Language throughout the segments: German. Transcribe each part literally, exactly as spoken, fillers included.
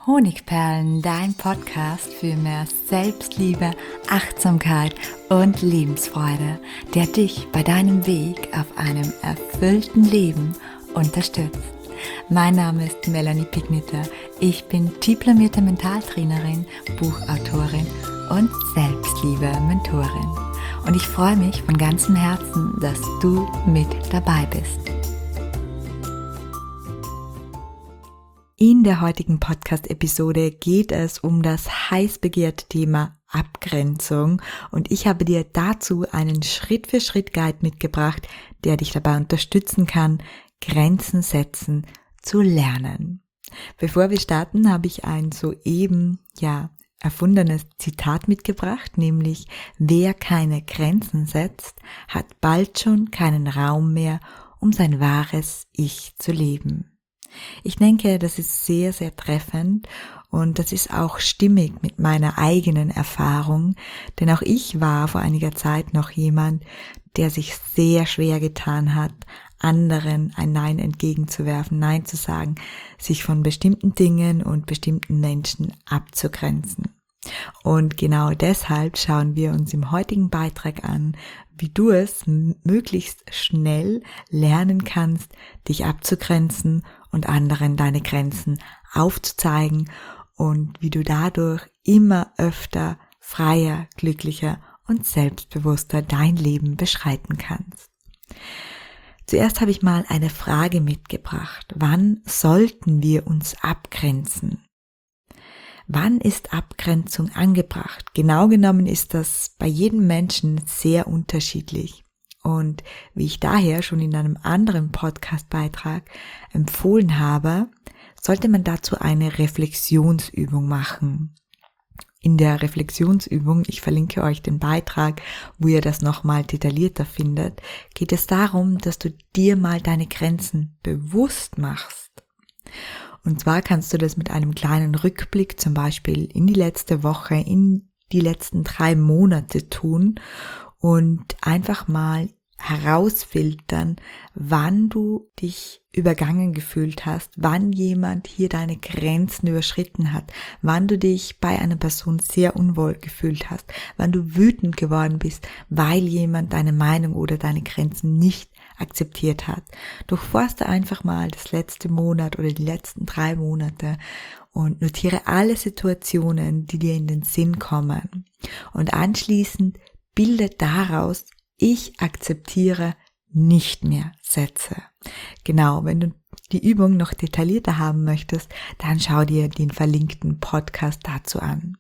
Honigperlen, dein Podcast für mehr Selbstliebe, Achtsamkeit und Lebensfreude, der dich bei deinem Weg auf einem erfüllten Leben unterstützt. Mein Name ist Melanie Pigniter. Ich bin diplomierte Mentaltrainerin, Buchautorin und Selbstliebe-Mentorin. Und ich freue mich von ganzem Herzen, dass du mit dabei bist. In der heutigen Podcast-Episode geht es um das heiß begehrte Thema Abgrenzung und ich habe dir dazu einen Schritt-für-Schritt-Guide mitgebracht, der dich dabei unterstützen kann, Grenzen setzen zu lernen. Bevor wir starten, habe ich ein soeben ja erfundenes Zitat mitgebracht, nämlich: Wer keine Grenzen setzt, hat bald schon keinen Raum mehr, um sein wahres Ich zu leben. Ich denke, das ist sehr, sehr treffend und das ist auch stimmig mit meiner eigenen Erfahrung, denn auch ich war vor einiger Zeit noch jemand, der sich sehr schwer getan hat, anderen ein Nein entgegenzuwerfen, Nein zu sagen, sich von bestimmten Dingen und bestimmten Menschen abzugrenzen. Und genau deshalb schauen wir uns im heutigen Beitrag an, wie du es möglichst schnell lernen kannst, dich abzugrenzen und anderen deine Grenzen aufzuzeigen und wie du dadurch immer öfter freier, glücklicher und selbstbewusster dein Leben beschreiten kannst. Zuerst habe ich mal eine Frage mitgebracht. Wann sollten wir uns abgrenzen? Wann ist Abgrenzung angebracht? Genau genommen ist das bei jedem Menschen sehr unterschiedlich. Und wie ich daher schon in einem anderen Podcast-Beitrag empfohlen habe, sollte man dazu eine Reflexionsübung machen. In der Reflexionsübung, ich verlinke euch den Beitrag, wo ihr das nochmal detaillierter findet, geht es darum, dass du dir mal deine Grenzen bewusst machst. Und zwar kannst du das mit einem kleinen Rückblick zum Beispiel in die letzte Woche, in die letzten drei Monate tun und einfach mal herausfiltern, wann du dich übergangen gefühlt hast, wann jemand hier deine Grenzen überschritten hat, wann du dich bei einer Person sehr unwohl gefühlt hast, wann du wütend geworden bist, weil jemand deine Meinung oder deine Grenzen nicht akzeptiert hat. Durchforste einfach mal das letzte Monat oder die letzten drei Monate und notiere alle Situationen, die dir in den Sinn kommen. Und anschließend bilde daraus Ich akzeptiere nicht mehr Sätze. Genau, wenn du die Übung noch detaillierter haben möchtest, dann schau dir den verlinkten Podcast dazu an.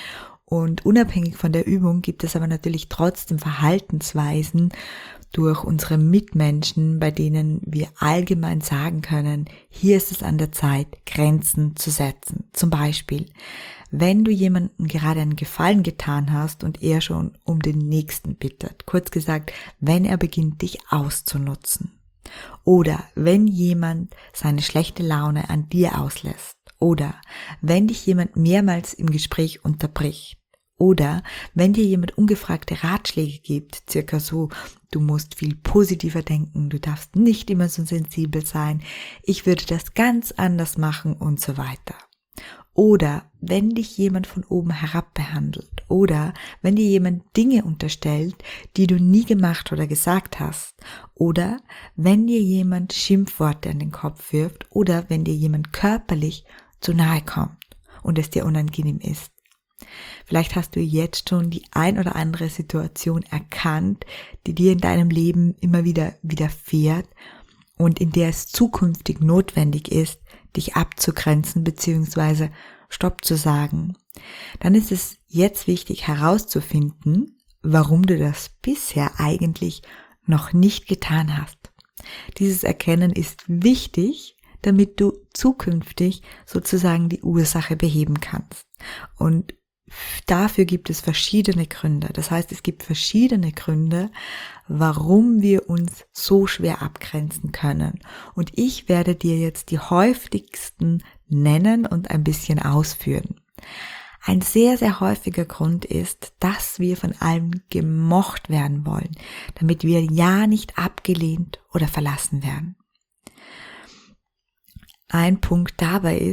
Und unabhängig von der Übung gibt es aber natürlich trotzdem Verhaltensweisen durch unsere Mitmenschen, bei denen wir allgemein sagen können, hier ist es an der Zeit, Grenzen zu setzen. Zum Beispiel, wenn du jemandem gerade einen Gefallen getan hast und er schon um den nächsten bittet. Kurz gesagt, wenn er beginnt, dich auszunutzen. Oder wenn jemand seine schlechte Laune an dir auslässt. Oder wenn dich jemand mehrmals im Gespräch unterbricht. Oder wenn dir jemand ungefragte Ratschläge gibt, circa so, du musst viel positiver denken, du darfst nicht immer so sensibel sein, ich würde das ganz anders machen und so weiter. Oder wenn dich jemand von oben herab behandelt. Oder wenn dir jemand Dinge unterstellt, die du nie gemacht oder gesagt hast. Oder wenn dir jemand Schimpfworte an den Kopf wirft. Oder wenn dir jemand körperlich zu nahe kommt und es dir unangenehm ist. Vielleicht hast du jetzt schon die ein oder andere Situation erkannt, die dir in deinem Leben immer wieder widerfährt und in der es zukünftig notwendig ist, dich abzugrenzen bzw. Stopp zu sagen. Dann ist es jetzt wichtig herauszufinden, warum du das bisher eigentlich noch nicht getan hast. Dieses Erkennen ist wichtig, damit du zukünftig sozusagen die Ursache beheben kannst. Und dafür gibt es verschiedene Gründe. Das heißt, es gibt verschiedene Gründe, warum wir uns so schwer abgrenzen können. Und ich werde dir jetzt die häufigsten nennen und ein bisschen ausführen. Ein sehr, sehr häufiger Grund ist, dass wir von allem gemocht werden wollen, damit wir ja nicht abgelehnt oder verlassen werden. Ein Punkt dabei ist,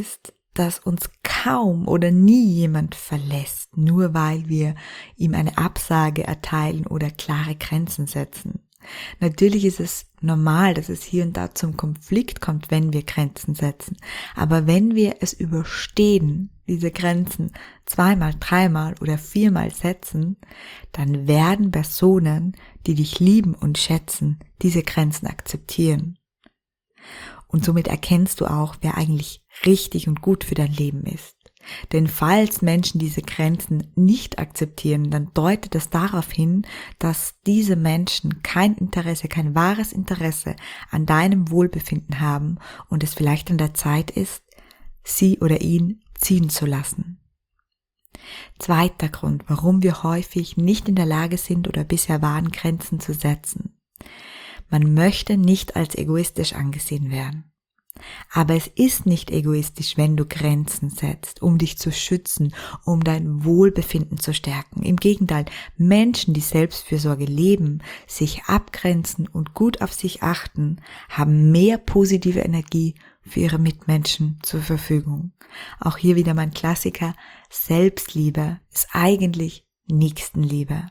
dass uns kaum oder nie jemand verlässt, nur weil wir ihm eine Absage erteilen oder klare Grenzen setzen. Natürlich ist es normal, dass es hier und da zum Konflikt kommt, wenn wir Grenzen setzen. Aber wenn wir es überstehen, diese Grenzen zweimal, dreimal oder viermal setzen, dann werden Personen, die dich lieben und schätzen, diese Grenzen akzeptieren. Und somit erkennst du auch, wer eigentlich richtig und gut für dein Leben ist. Denn falls Menschen diese Grenzen nicht akzeptieren, dann deutet es darauf hin, dass diese Menschen kein Interesse, kein wahres Interesse an deinem Wohlbefinden haben und es vielleicht an der Zeit ist, sie oder ihn ziehen zu lassen. Zweiter Grund, warum wir häufig nicht in der Lage sind oder bisher waren, Grenzen zu setzen. Man möchte nicht als egoistisch angesehen werden. Aber es ist nicht egoistisch, wenn du Grenzen setzt, um dich zu schützen, um dein Wohlbefinden zu stärken. Im Gegenteil, Menschen, die Selbstfürsorge leben, sich abgrenzen und gut auf sich achten, haben mehr positive Energie für ihre Mitmenschen zur Verfügung. Auch hier wieder mein Klassiker, Selbstliebe ist eigentlich Nächstenliebe.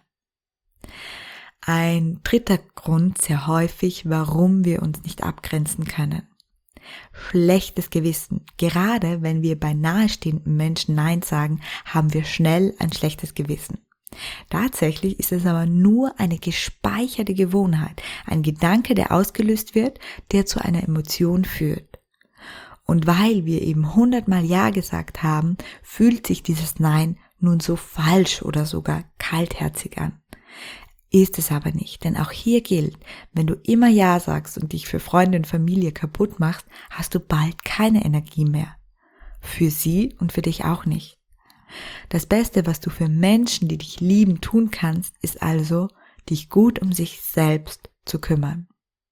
Ein dritter Grund, sehr häufig, warum wir uns nicht abgrenzen können. Schlechtes Gewissen. Gerade wenn wir bei nahestehenden Menschen Nein sagen, haben wir schnell ein schlechtes Gewissen. Tatsächlich ist es aber nur eine gespeicherte Gewohnheit, ein Gedanke, der ausgelöst wird, der zu einer Emotion führt. Und weil wir eben hundertmal Ja gesagt haben, fühlt sich dieses Nein nun so falsch oder sogar kaltherzig an. Ist es aber nicht, denn auch hier gilt, wenn du immer Ja sagst und dich für Freunde und Familie kaputt machst, hast du bald keine Energie mehr. Für sie und für dich auch nicht. Das Beste, was du für Menschen, die dich lieben, tun kannst, ist also, dich gut um sich selbst zu kümmern.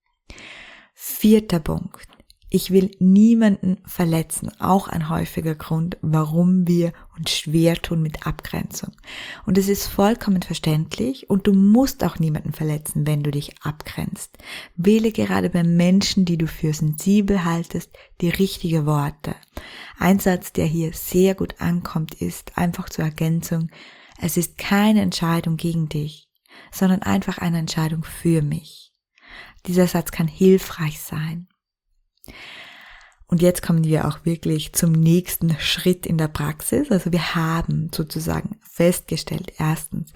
Vierter Punkt. Ich will niemanden verletzen, auch ein häufiger Grund, warum wir uns schwer tun mit Abgrenzung. Und es ist vollkommen verständlich und du musst auch niemanden verletzen, wenn du dich abgrenzt. Wähle gerade bei Menschen, die du für sensibel haltest, die richtigen Worte. Ein Satz, der hier sehr gut ankommt, ist einfach zur Ergänzung: Es ist keine Entscheidung gegen dich, sondern einfach eine Entscheidung für mich. Dieser Satz kann hilfreich sein. Und jetzt kommen wir auch wirklich zum nächsten Schritt in der Praxis. Also wir haben sozusagen festgestellt, erstens,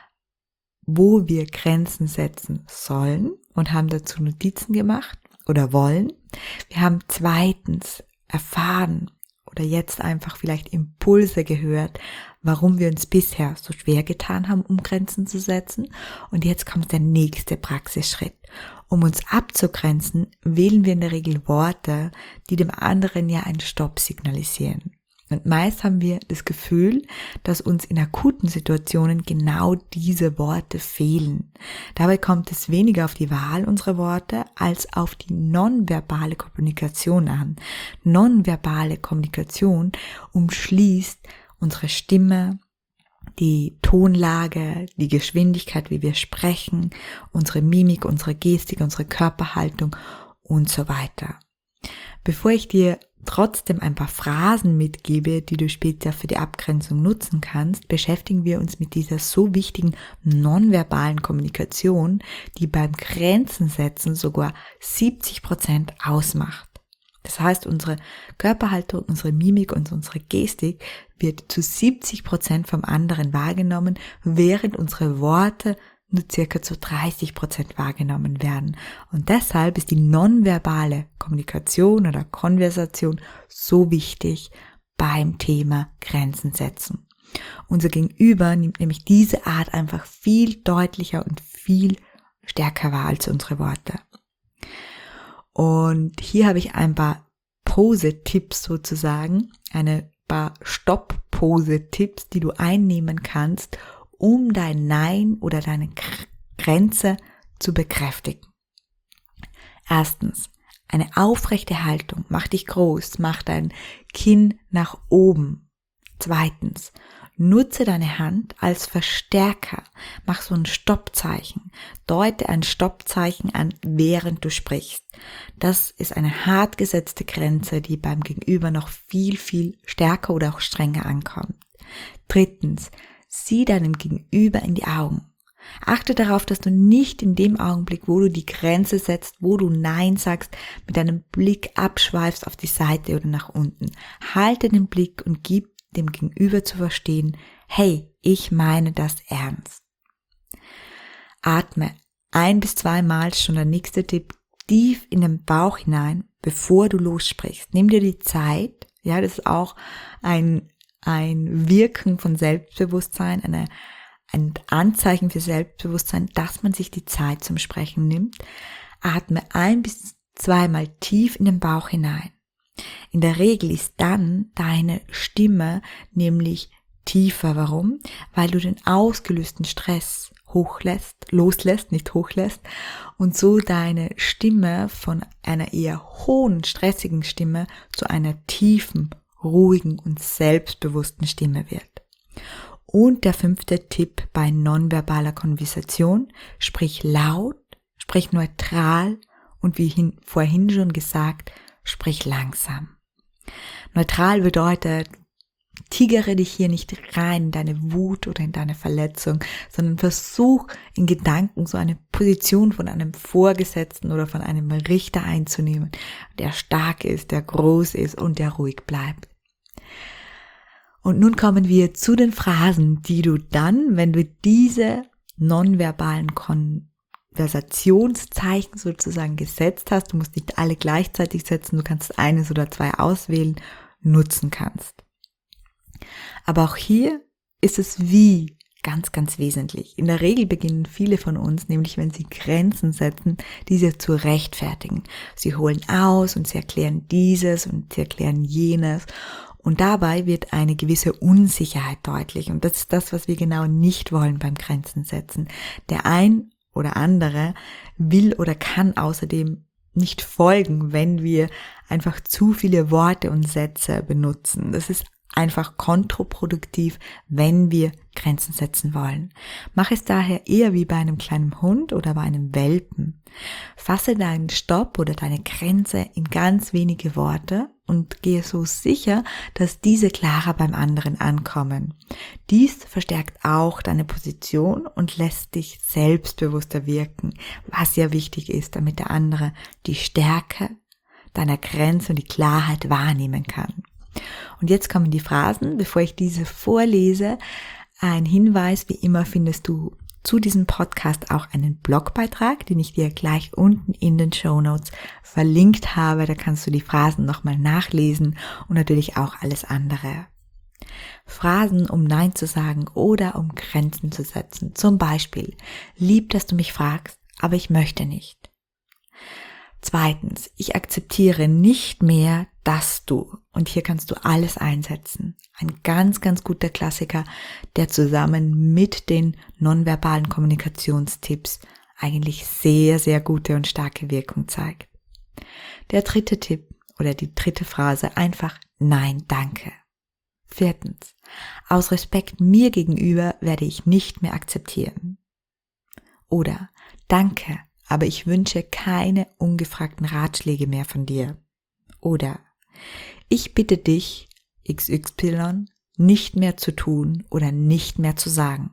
wo wir Grenzen setzen sollen und haben dazu Notizen gemacht oder wollen. Wir haben zweitens erfahren oder jetzt einfach vielleicht Impulse gehört, warum wir uns bisher so schwer getan haben, um Grenzen zu setzen. Und jetzt kommt der nächste Praxisschritt. Um uns abzugrenzen, wählen wir in der Regel Worte, die dem anderen ja einen Stopp signalisieren. Und meist haben wir das Gefühl, dass uns in akuten Situationen genau diese Worte fehlen. Dabei kommt es weniger auf die Wahl unserer Worte als auf die nonverbale Kommunikation an. Nonverbale Kommunikation umschließt unsere Stimme, die Tonlage, die Geschwindigkeit, wie wir sprechen, unsere Mimik, unsere Gestik, unsere Körperhaltung und so weiter. Bevor ich dir trotzdem ein paar Phrasen mitgebe, die du später für die Abgrenzung nutzen kannst, beschäftigen wir uns mit dieser so wichtigen nonverbalen Kommunikation, die beim Grenzen setzen sogar siebzig Prozent ausmacht. Das heißt, unsere Körperhaltung, unsere Mimik und unsere Gestik wird zu siebzig Prozent vom anderen wahrgenommen, während unsere Worte nur circa zu dreißig Prozent wahrgenommen werden. Und deshalb ist die nonverbale Kommunikation oder Konversation so wichtig beim Thema Grenzen setzen. Unser Gegenüber nimmt nämlich diese Art einfach viel deutlicher und viel stärker wahr als unsere Worte. Und hier habe ich ein paar Pose-Tipps sozusagen, eine paar Stopp-Pose-Tipps, die du einnehmen kannst, um dein Nein oder deine Grenze zu bekräftigen. Erstens, eine aufrechte Haltung. Mach dich groß, mach dein Kinn nach oben. Zweitens, nutze deine Hand als Verstärker. Mach so ein Stoppzeichen. Deute ein Stoppzeichen an, während du sprichst. Das ist eine hart gesetzte Grenze, die beim Gegenüber noch viel, viel stärker oder auch strenger ankommt. Drittens, sieh deinem Gegenüber in die Augen. Achte darauf, dass du nicht in dem Augenblick, wo du die Grenze setzt, wo du Nein sagst, mit deinem Blick abschweifst auf die Seite oder nach unten. Halte den Blick und gib dem Gegenüber zu verstehen, hey, ich meine das ernst. Atme ein bis zweimal, schon der nächste Tipp, tief in den Bauch hinein, bevor du lossprichst. Nimm dir die Zeit, ja, das ist auch ein, ein Wirken von Selbstbewusstsein, eine ein Anzeichen für Selbstbewusstsein, dass man sich die Zeit zum Sprechen nimmt. Atme ein bis zweimal tief in den Bauch hinein. In der Regel ist dann deine Stimme nämlich tiefer. Warum? Weil du den ausgelösten Stress hochlässt, loslässt, nicht hochlässt und so deine Stimme von einer eher hohen, stressigen Stimme zu einer tiefen, ruhigen und selbstbewussten Stimme wird. Und der fünfte Tipp bei nonverbaler Konversation, sprich laut, sprich neutral und wie hin, vorhin schon gesagt, sprich langsam. Neutral bedeutet, tigere dich hier nicht rein in deine Wut oder in deine Verletzung, sondern versuch in Gedanken so eine Position von einem Vorgesetzten oder von einem Richter einzunehmen, der stark ist, der groß ist und der ruhig bleibt. Und nun kommen wir zu den Phrasen, die du dann, wenn du diese nonverbalen Konversationszeichen sozusagen gesetzt hast, du musst nicht alle gleichzeitig setzen, du kannst eines oder zwei auswählen, nutzen kannst. Aber auch hier ist es wie ganz, ganz wesentlich. In der Regel beginnen viele von uns, nämlich wenn sie Grenzen setzen, diese zu rechtfertigen. Sie holen aus und sie erklären dieses und sie erklären jenes. Und dabei wird eine gewisse Unsicherheit deutlich. Und das ist das, was wir genau nicht wollen beim Grenzen setzen. Der ein oder andere will oder kann außerdem nicht folgen, wenn wir einfach zu viele Worte und Sätze benutzen. Das ist einfach kontraproduktiv, wenn wir Grenzen setzen wollen. Mach es daher eher wie bei einem kleinen Hund oder bei einem Welpen. Fasse deinen Stopp oder deine Grenze in ganz wenige Worte und gehe so sicher, dass diese klarer beim anderen ankommen. Dies verstärkt auch deine Position und lässt dich selbstbewusster wirken, was ja wichtig ist, damit der andere die Stärke deiner Grenze und die Klarheit wahrnehmen kann. Und jetzt kommen die Phrasen. Bevor ich diese vorlese, ein Hinweis, wie immer findest du zu diesem Podcast auch einen Blogbeitrag, den ich dir gleich unten in den Shownotes verlinkt habe. Da kannst du die Phrasen nochmal nachlesen und natürlich auch alles andere. Phrasen, um Nein zu sagen oder um Grenzen zu setzen. Zum Beispiel, lieb, dass du mich fragst, aber ich möchte nicht. Zweitens, ich akzeptiere nicht mehr, dass du, und hier kannst du alles einsetzen. Ein ganz, ganz guter Klassiker, der zusammen mit den nonverbalen Kommunikationstipps eigentlich sehr, sehr gute und starke Wirkung zeigt. Der dritte Tipp oder die dritte Phrase, einfach Nein, danke. Viertens, aus Respekt mir gegenüber werde ich nicht mehr akzeptieren. Oder, danke, aber ich wünsche keine ungefragten Ratschläge mehr von dir. Oder, ich bitte dich, X Y, nicht mehr zu tun oder nicht mehr zu sagen.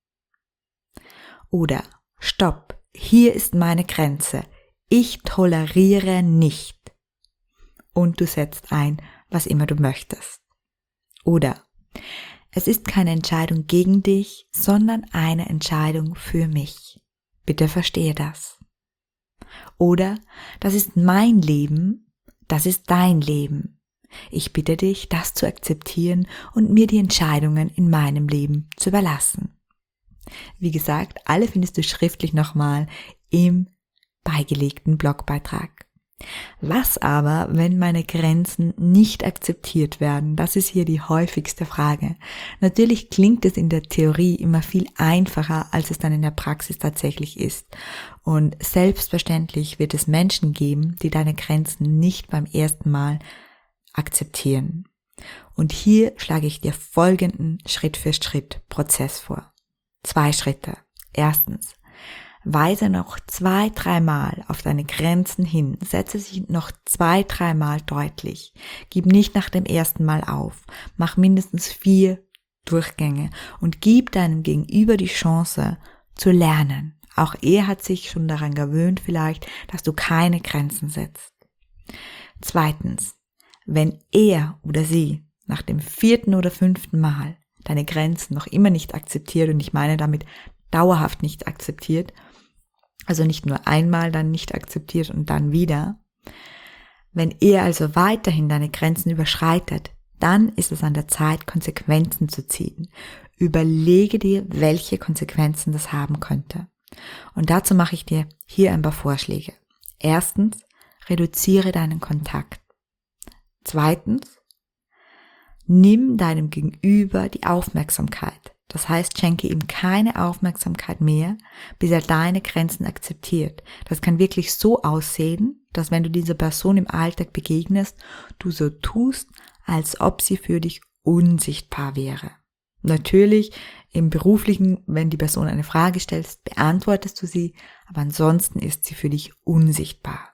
Oder, stopp, hier ist meine Grenze, ich toleriere nicht. Und du setzt ein, was immer du möchtest. Oder, es ist keine Entscheidung gegen dich, sondern eine Entscheidung für mich. Bitte verstehe das. Oder, das ist mein Leben, das ist dein Leben. Ich bitte dich, das zu akzeptieren und mir die Entscheidungen in meinem Leben zu überlassen. Wie gesagt, alle findest du schriftlich nochmal im beigelegten Blogbeitrag. Was aber, wenn meine Grenzen nicht akzeptiert werden? Das ist hier die häufigste Frage. Natürlich klingt es in der Theorie immer viel einfacher, als es dann in der Praxis tatsächlich ist. Und selbstverständlich wird es Menschen geben, die deine Grenzen nicht beim ersten Mal akzeptieren. Und hier schlage ich dir folgenden Schritt-für-Schritt-Prozess vor. Zwei Schritte. Erstens, weise noch zwei, dreimal auf deine Grenzen hin. Setze sie noch zwei, dreimal deutlich. Gib nicht nach dem ersten Mal auf. Mach mindestens vier Durchgänge und gib deinem Gegenüber die Chance zu lernen. Auch er hat sich schon daran gewöhnt vielleicht, dass du keine Grenzen setzt. Zweitens, wenn er oder sie nach dem vierten oder fünften Mal deine Grenzen noch immer nicht akzeptiert, und ich meine damit dauerhaft nicht akzeptiert, also nicht nur einmal dann nicht akzeptiert und dann wieder. Wenn er also weiterhin deine Grenzen überschreitet, dann ist es an der Zeit, Konsequenzen zu ziehen. Überlege dir, welche Konsequenzen das haben könnte. Und dazu mache ich dir hier ein paar Vorschläge. Erstens, reduziere deinen Kontakt. Zweitens, nimm deinem Gegenüber die Aufmerksamkeit. Das heißt, schenke ihm keine Aufmerksamkeit mehr, bis er deine Grenzen akzeptiert. Das kann wirklich so aussehen, dass wenn du dieser Person im Alltag begegnest, du so tust, als ob sie für dich unsichtbar wäre. Natürlich, im Beruflichen, wenn die Person eine Frage stellt, beantwortest du sie, aber ansonsten ist sie für dich unsichtbar.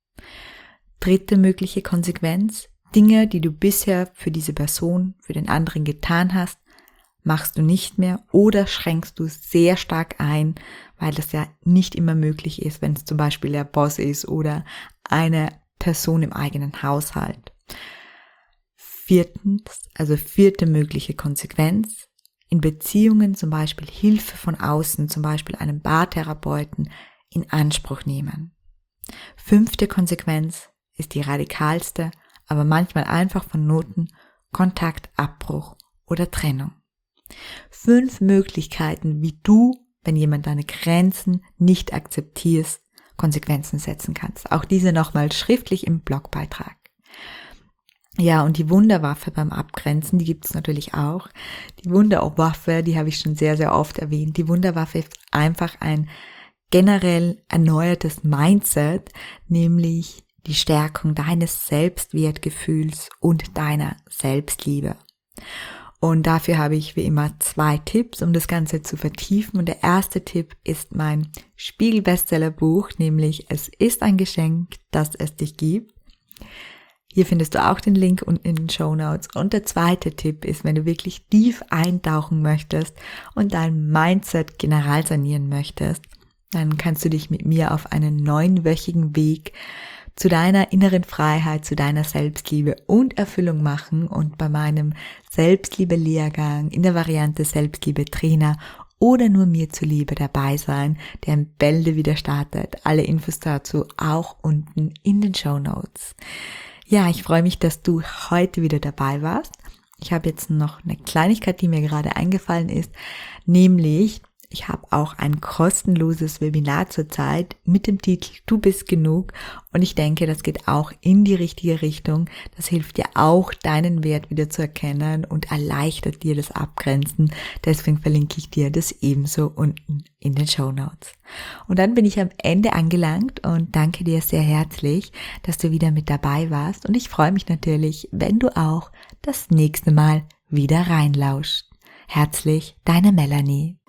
Dritte mögliche Konsequenz: Dinge, die du bisher für diese Person, für den anderen getan hast, machst du nicht mehr oder schränkst du sehr stark ein, weil das ja nicht immer möglich ist, wenn es zum Beispiel der Boss ist oder eine Person im eigenen Haushalt. Viertens, also vierte mögliche Konsequenz: in Beziehungen zum Beispiel Hilfe von außen, zum Beispiel einem Bartherapeuten, in Anspruch nehmen. Fünfte Konsequenz ist die radikalste, aber manchmal einfach vonnöten: Kontaktabbruch oder Trennung. Fünf Möglichkeiten, wie du, wenn jemand deine Grenzen nicht akzeptierst, Konsequenzen setzen kannst. Auch diese nochmal schriftlich im Blogbeitrag. Ja, und die Wunderwaffe beim Abgrenzen, die gibt es natürlich auch. Die Wunderwaffe, die habe ich schon sehr, sehr oft erwähnt. Die Wunderwaffe ist einfach ein generell erneuertes Mindset, nämlich die Stärkung deines Selbstwertgefühls und deiner Selbstliebe. Und dafür habe ich wie immer zwei Tipps, um das Ganze zu vertiefen. Und der erste Tipp ist mein Spiegel-Bestseller-Buch, nämlich Es ist ein Geschenk, dass es dich gibt. Hier findest du auch den Link unten in den Shownotes. Und der zweite Tipp ist, wenn du wirklich tief eintauchen möchtest und dein Mindset general sanieren möchtest, dann kannst du dich mit mir auf einen neunwöchigen Weg zu deiner inneren Freiheit, zu deiner Selbstliebe und Erfüllung machen und bei meinem Selbstliebe-Lehrgang in der Variante Selbstliebe-Trainer oder nur mir zuliebe dabei sein, der im Bälde wieder startet. Alle Infos dazu auch unten in den Shownotes. Ja, ich freue mich, dass du heute wieder dabei warst. Ich habe jetzt noch eine Kleinigkeit, die mir gerade eingefallen ist, nämlich ich habe auch ein kostenloses Webinar zurzeit mit dem Titel Du bist genug und ich denke, das geht auch in die richtige Richtung. Das hilft dir auch, deinen Wert wieder zu erkennen und erleichtert dir das Abgrenzen. Deswegen verlinke ich dir das ebenso unten in den Shownotes. Und dann bin ich am Ende angelangt und danke dir sehr herzlich, dass du wieder mit dabei warst und ich freue mich natürlich, wenn du auch das nächste Mal wieder reinlauscht. Herzlich, deine Melanie.